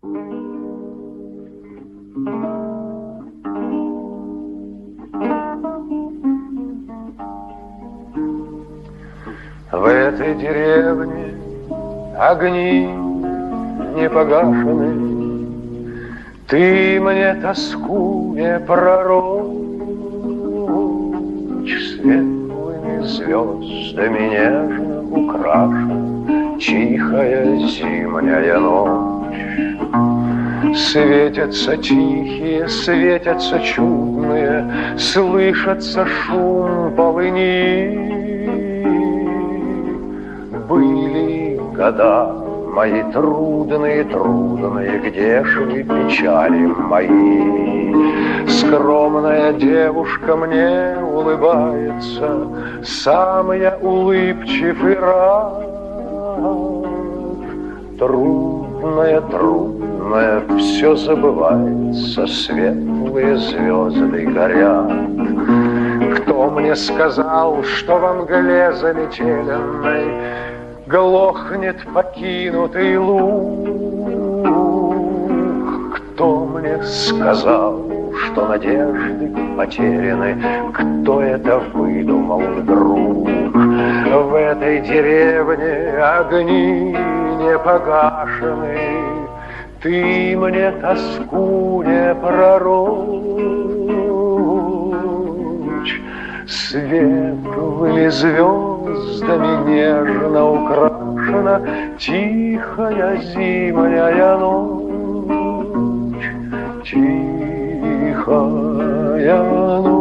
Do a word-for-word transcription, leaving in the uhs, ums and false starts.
В этой деревне огни не погашены, ты мне тоску не пророчь, светлыми звездами нежно украшена тихая зимняя ночь. Светятся тихие, светятся чудные, слышится шум полыни. Были года мои трудные, трудные, где ж вы, печали мои? Скромная девушка мне улыбается, сам я улыбчив и рад. Трудное, трудное, все забывается, светлые звезды горят. Кто мне сказал, что во мгле заметеленной глохнет покинутый луг? Кто мне сказал, что надежды потеряны? Кто это выдумал вдруг? В этой деревне огни не погашены, ты мне тоску не пророчь. Светлыми звездами нежно украшена тихая зимняя ночь, тихая ночь.